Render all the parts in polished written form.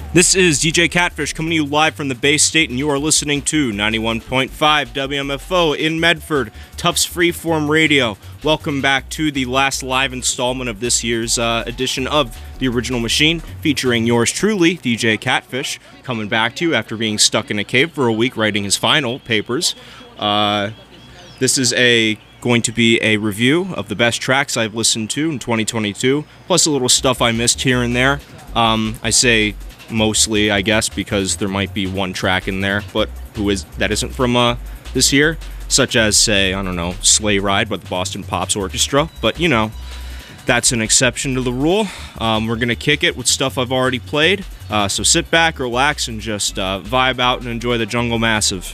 This is DJ Catfish coming to you live from the Bay State, and you are listening to 91.5 WMFO in Medford, Tufts Freeform Radio. Welcome back to the last live installment of this year's edition of The Original Machine, featuring yours truly, DJ Catfish, coming back to you after being stuck in a cave for a week writing his final papers. This is going to be a review of the best tracks I've listened to in 2022, plus a little stuff I missed here and there. I say mostly, I guess, because there might be one track in there, but that isn't from this year, such as, say, I don't know, Sleigh Ride by the Boston Pops Orchestra, but, you know, that's an exception to the rule. We're going to kick it with stuff I've already played, so sit back, relax, and just vibe out and enjoy the Jungle Massive.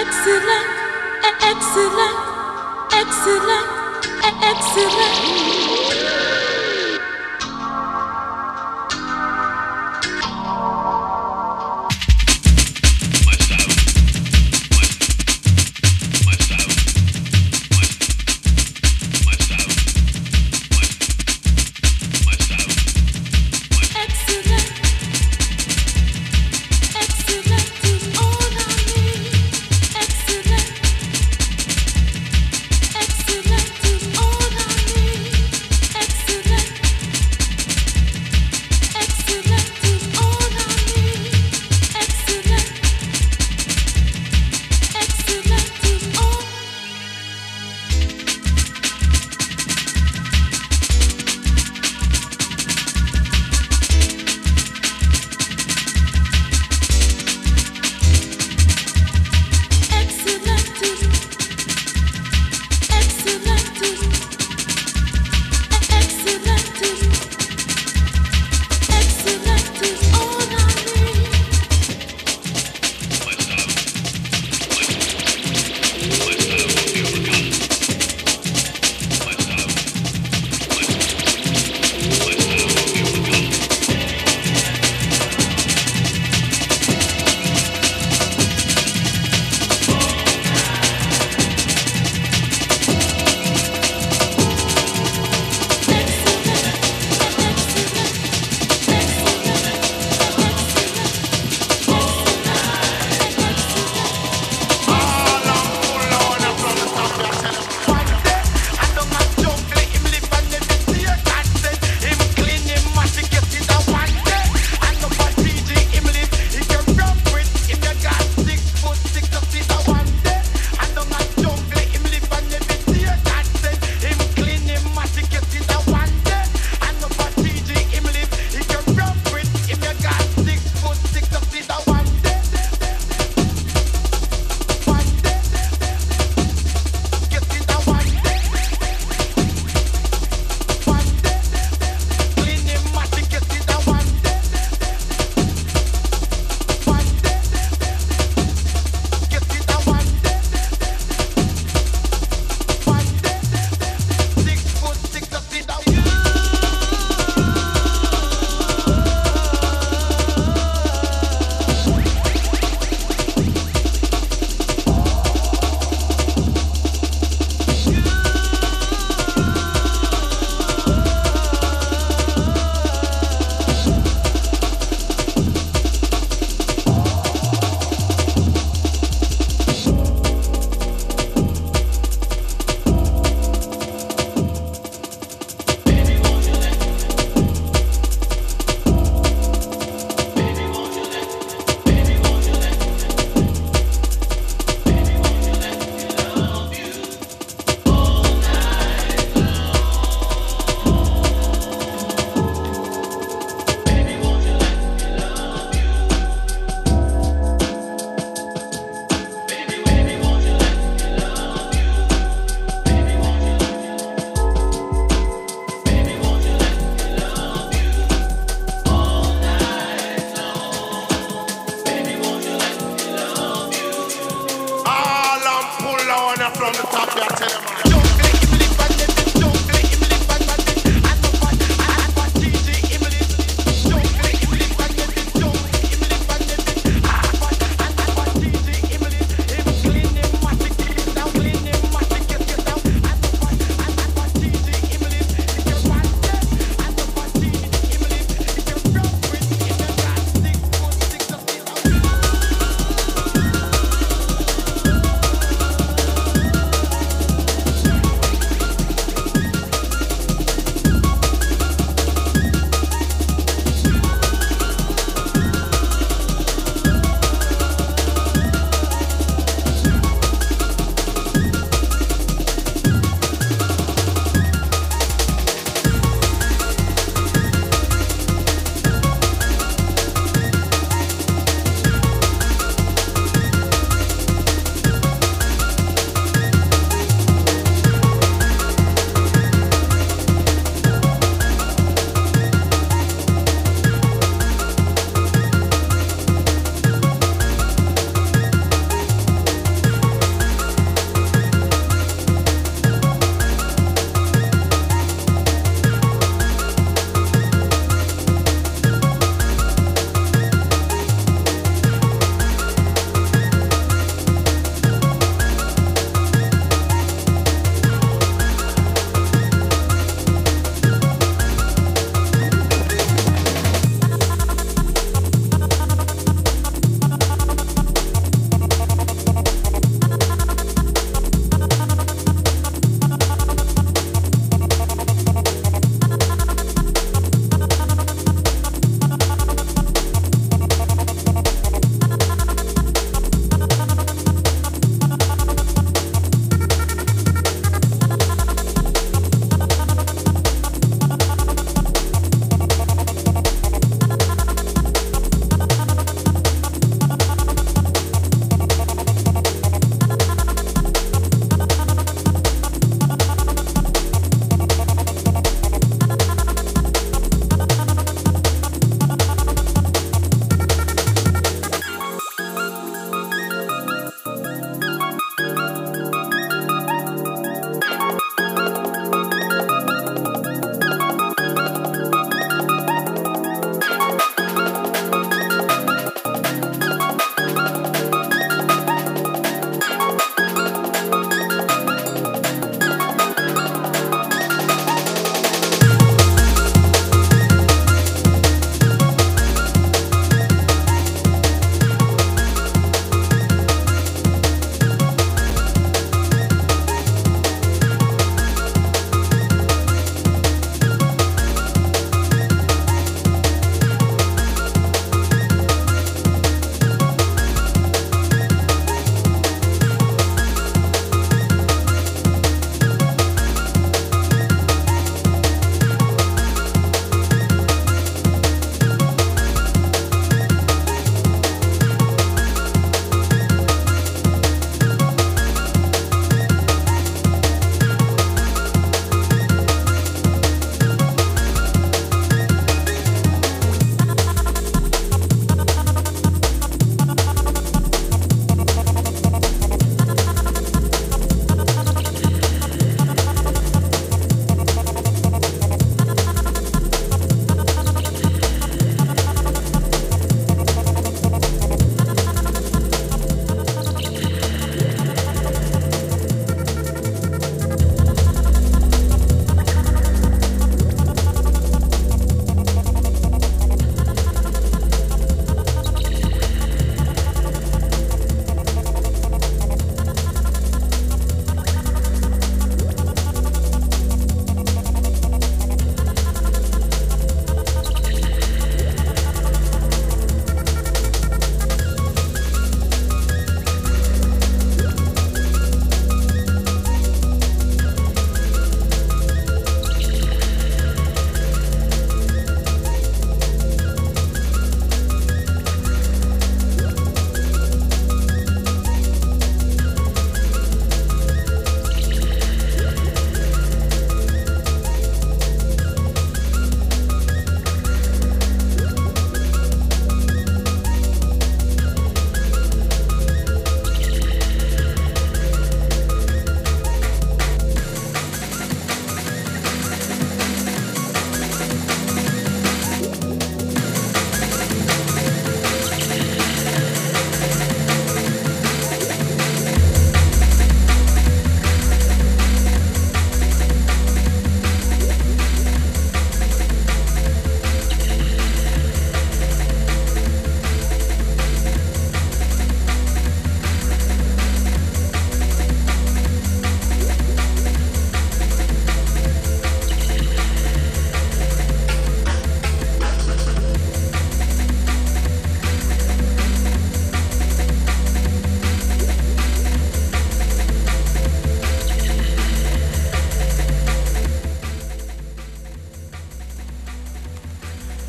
Excellent, excellent, excellent, excellent.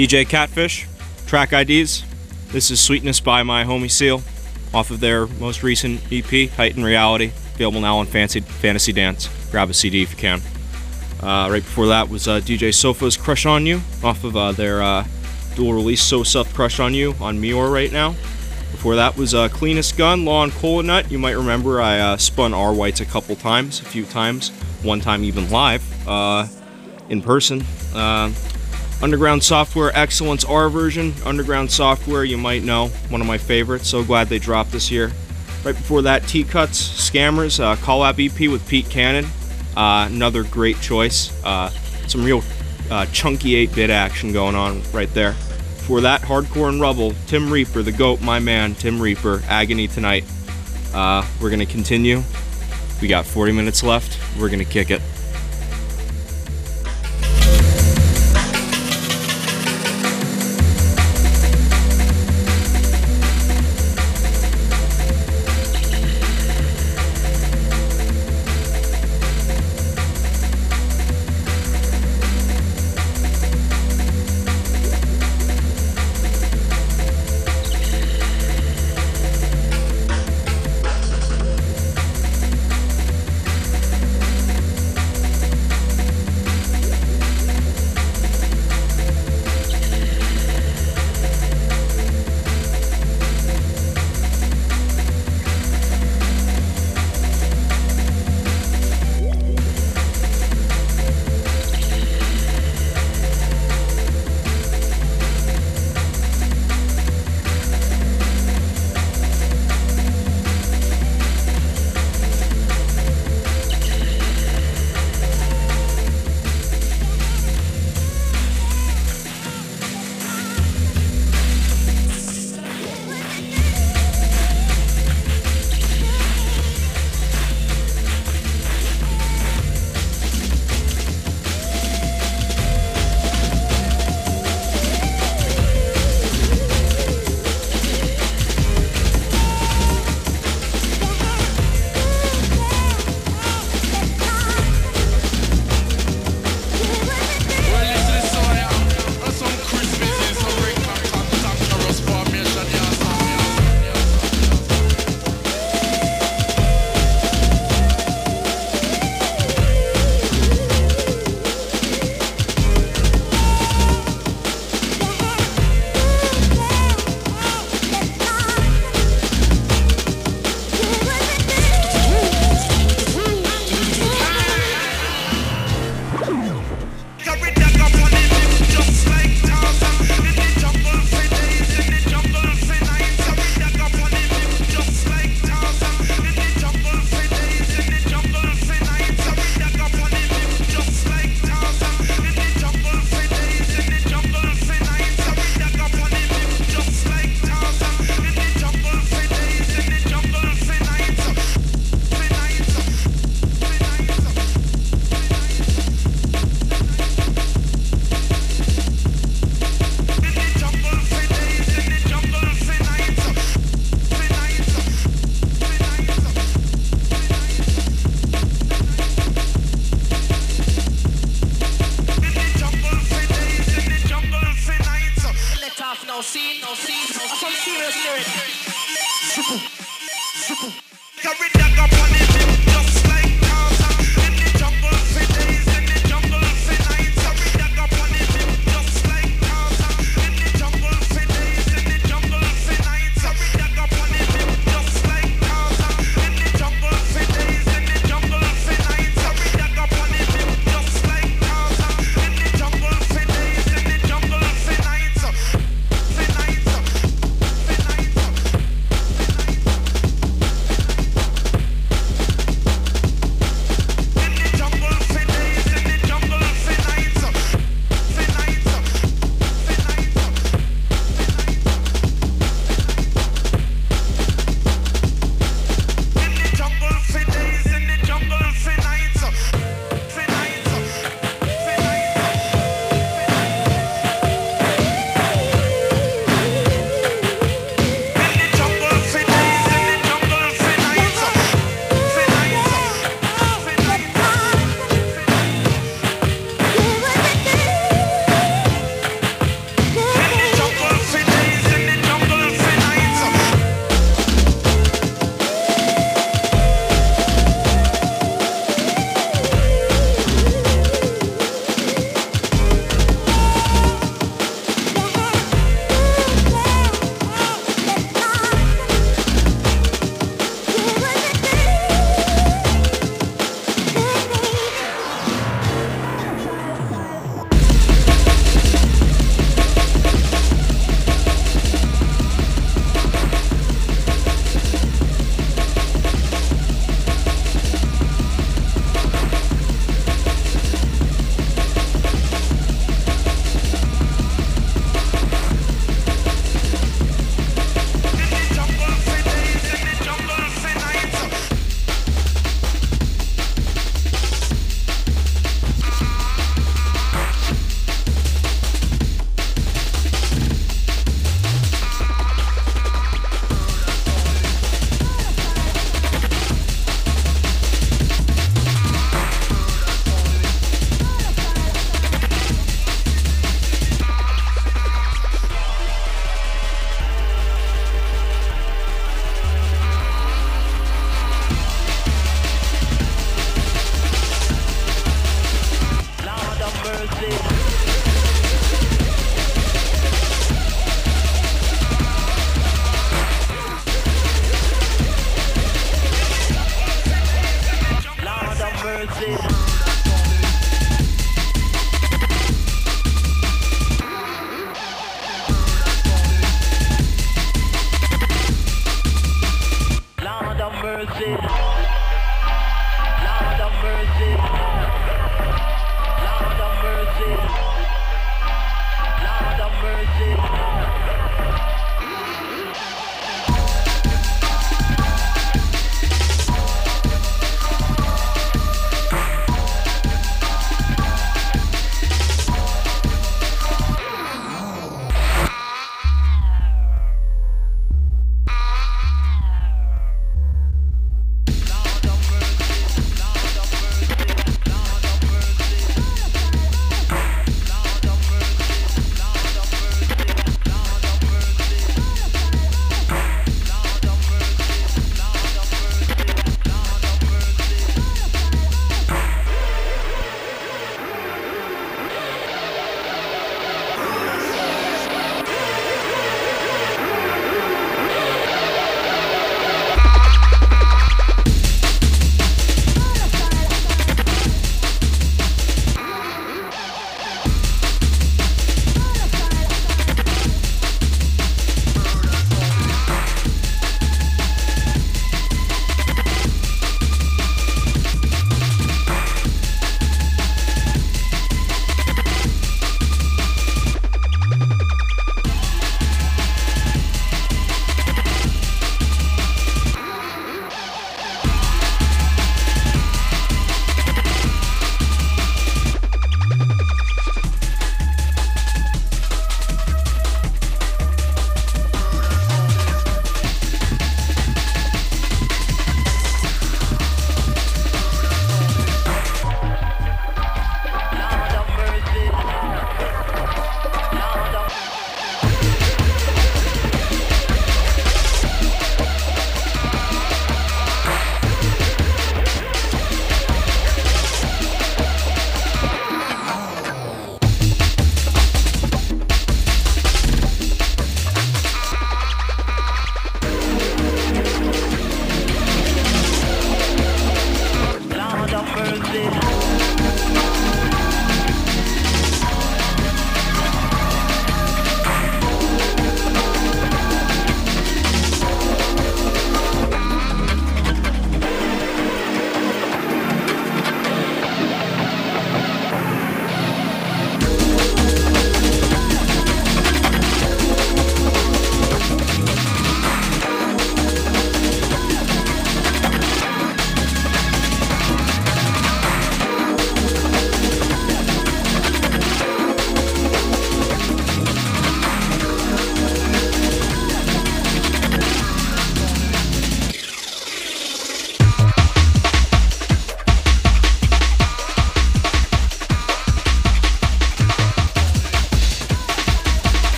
DJ Catfish, track IDs. This is Sweetness by my homie Seal, off of their most recent EP, Heightened Reality, available now on Fantasy Dance. Grab a CD if you can. Right before that was DJ Sofa's Crush on You, off of their dual release So Self Crush on You on Meteor right now. Before that was Cleanest Gun, Law and Cola Nut. You might remember I spun R Whites a few times, one time even live, in person. Underground Software Excellence R version. Underground Software, you might know, one of my favorites. So glad they dropped this year. Right before that, T-Cuts, Scammers, collab EP with Pete Cannon. Another great choice. Some real chunky 8-bit action going on right there. Before that, Hardcore and Rubble, Tim Reaper, the GOAT, my man, Tim Reaper, Agony Tonight. We're going to continue. We got 40 minutes left. We're going to kick it.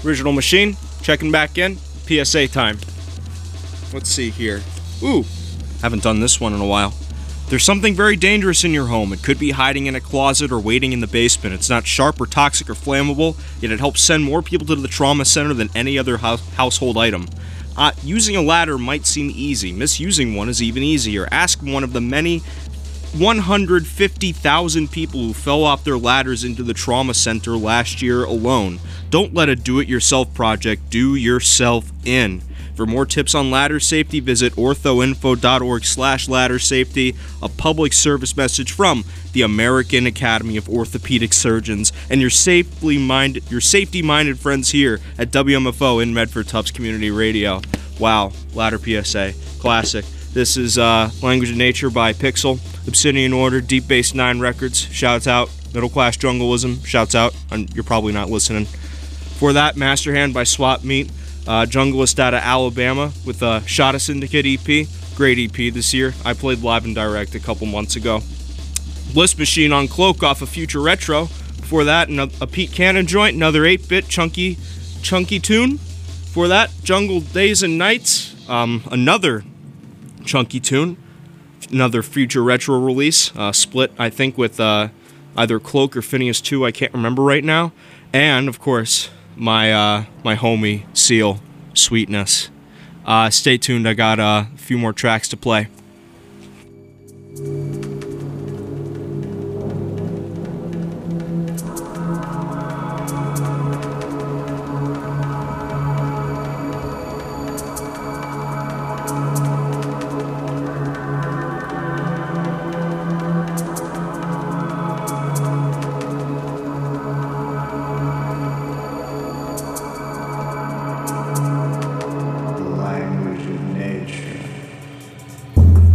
Original machine, checking back in. PSA time. Let's see here. Ooh, haven't done this one in a while. There's something very dangerous in your home. It could be hiding in a closet or waiting in the basement. It's not sharp or toxic or flammable, yet it helps send more people to the trauma center than any other household item. Using a ladder might seem easy. Misusing one is even easier. Ask one of the many 150,000 people who fell off their ladders into the trauma center last year alone. Don't let a do-it-yourself project do yourself in. For more tips on ladder safety, visit orthoinfo.org/ladder-safety, a public service message from the American Academy of Orthopedic Surgeons and your safety-minded friends here at WMFO in Medford Tufts Community Radio. Wow, ladder PSA, classic. This is Language of Nature by Pixel, Obsidian Order, Deep Bass 9 Records. Shouts out, Middle Class Jungleism. Shouts out, and you're probably not listening. For that, Master Hand by Swap Meet. Junglist out of Alabama with a Shada Syndicate EP. Great EP this year. I played live and direct a couple months ago. Bliss Machine on Cloak off of Future Retro. Before that, a Pete Cannon joint, another 8-bit chunky tune. Before that, Jungle Days and Nights, another chunky tune. Another Future Retro release, split I think with either Cloak or Phineas 2, I can't remember right now. And of course, my homie Seal, Sweetness. Stay tuned, I got a few more tracks to play. Language of nature.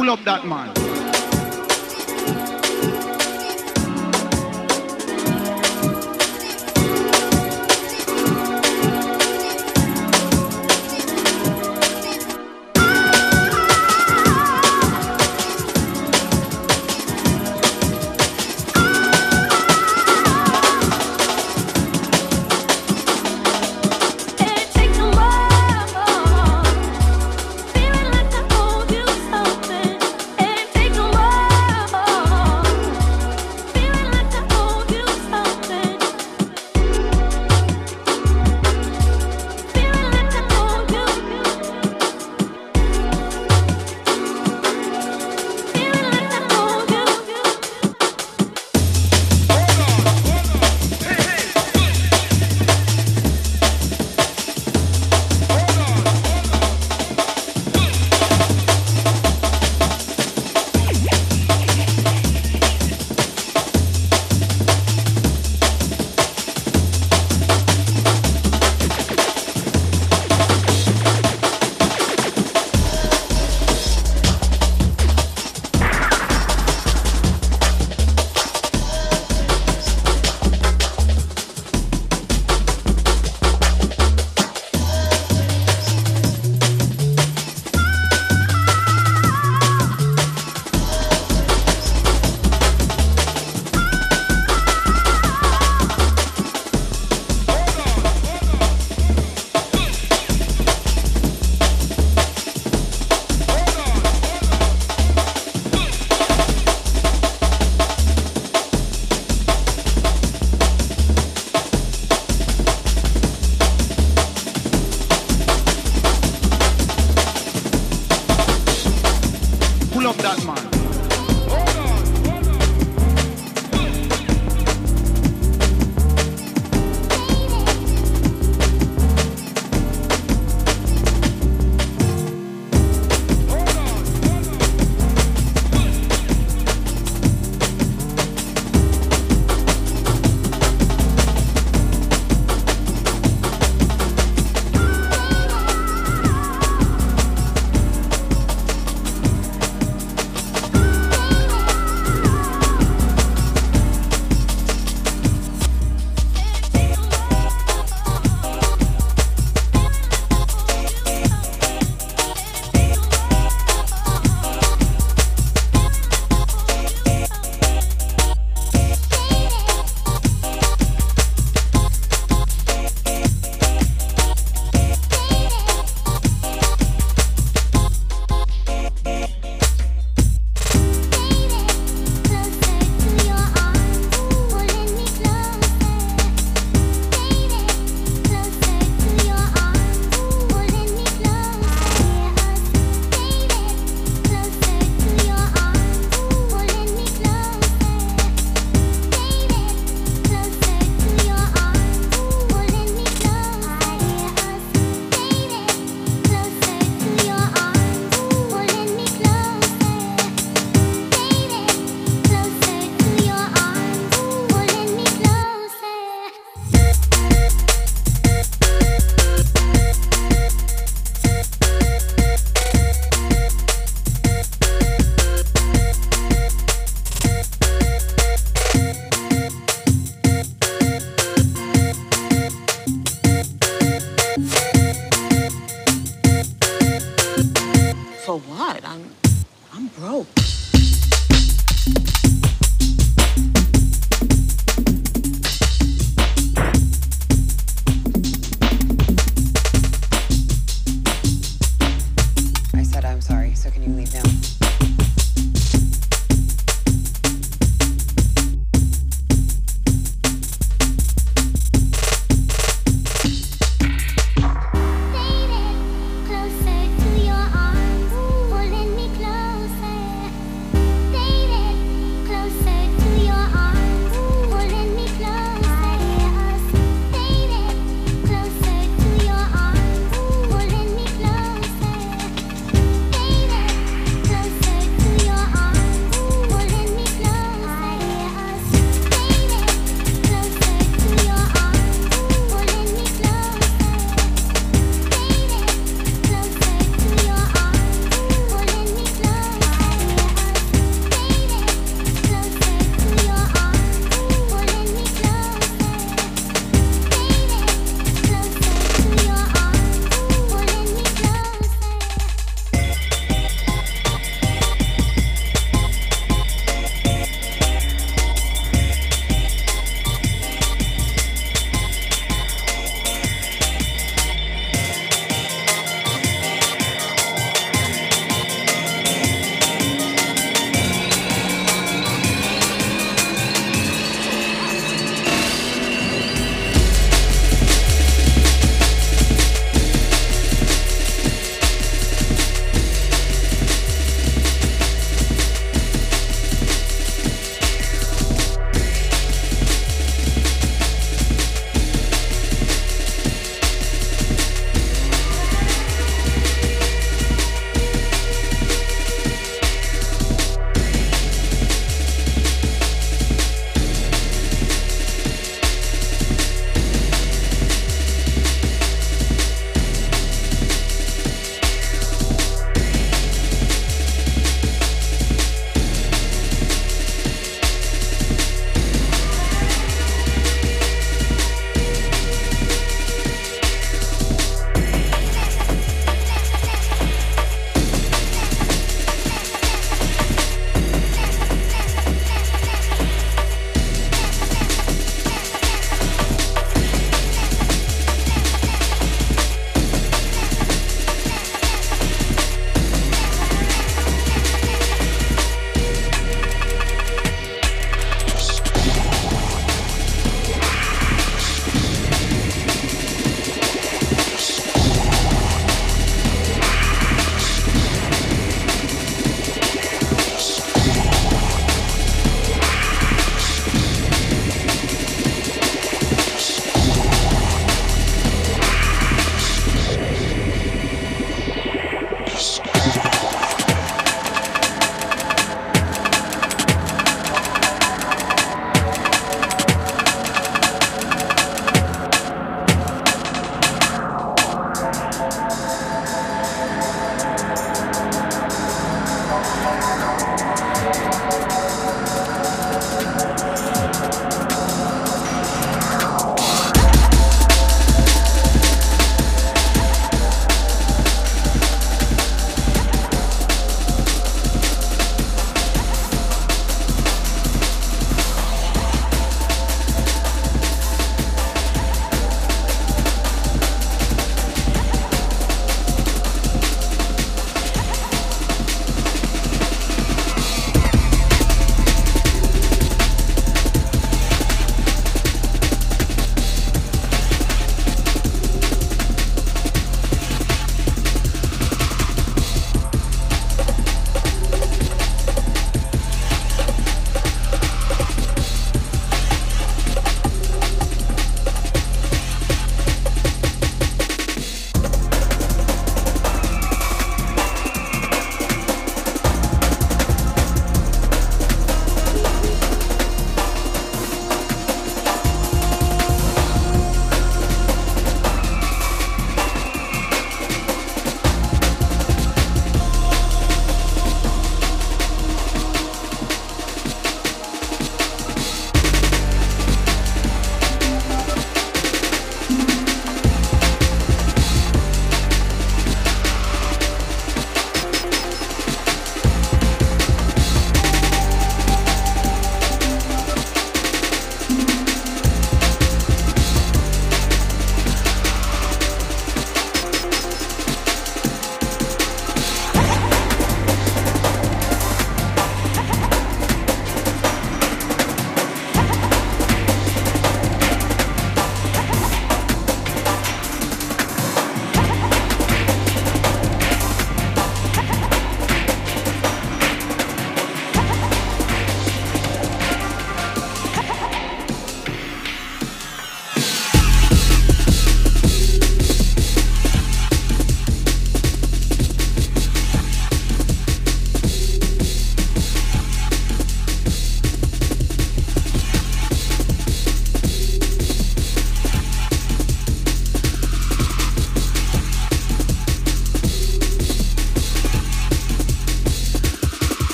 Pull up that man.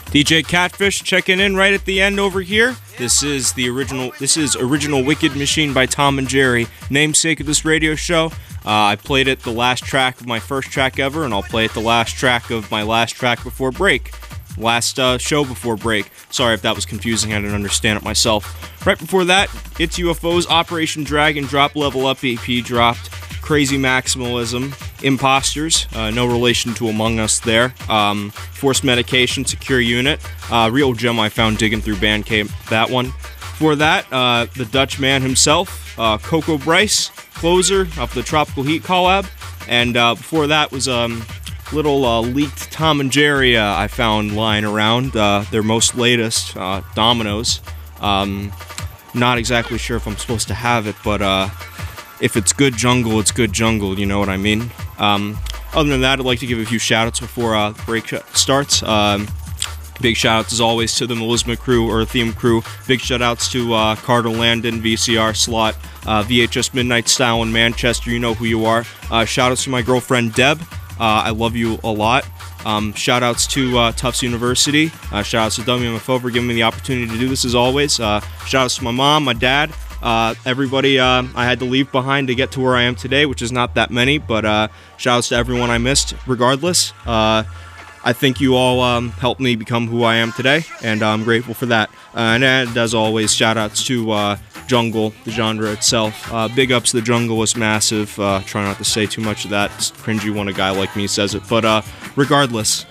DJ Catfish checking in right at the end over here. This is Original Wicked Machine by Tom and Jerry, namesake of this radio show. I played it the last track of my first track ever, and I'll play it the last track of my last track before break. Last show before break. Sorry if that was confusing, I didn't understand it myself. Right before that, It's UFO's Operation Dragon Drop Level Up EP dropped. Crazy Maximalism, Imposters, no relation to Among Us there. Forced Medication, Secure Unit, real gem I found digging through Bandcamp, that one. For that, the Dutch man himself, Coco Bryce, Closer, off the Tropical Heat collab. And before that was little leaked Tom and Jerry I found lying around, their most latest, Dominoes. Not exactly sure if I'm supposed to have it, but if it's good jungle, it's good jungle, you know what I mean? Other than that, I'd like to give a few shout-outs before the break starts. Big shout-outs, as always, to the Melisma crew, or Theme crew. Big shout-outs to Carter Landon, VCR Slot, VHS Midnight Style in Manchester, you know who you are. Shout-outs to my girlfriend, Deb. I love you a lot. Shout-outs to Tufts University. Shout-outs to WMFO for giving me the opportunity to do this, as always. Shout-outs to my mom, my dad. Everybody I had to leave behind to get to where I am today, which is not that many, but shout-outs to everyone I missed, regardless. I think you all helped me become who I am today, and I'm grateful for that. And as always, shout-outs to Jungle, the genre itself. Big ups, the Jungle is massive. Try not to say too much of that. It's cringy when a guy like me says it. But regardless,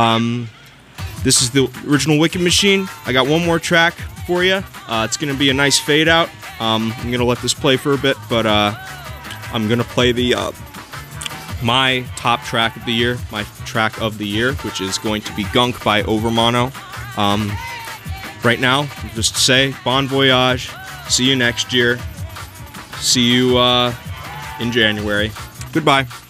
this is the Original Wicked Machine. I got one more track for you. It's going to be a nice fade-out. I'm going to let this play for a bit, but I'm going to play the my top track of the year, which is going to be Gunk by Overmono. Right now, just to say, bon voyage, see you next year, see you in January. Goodbye.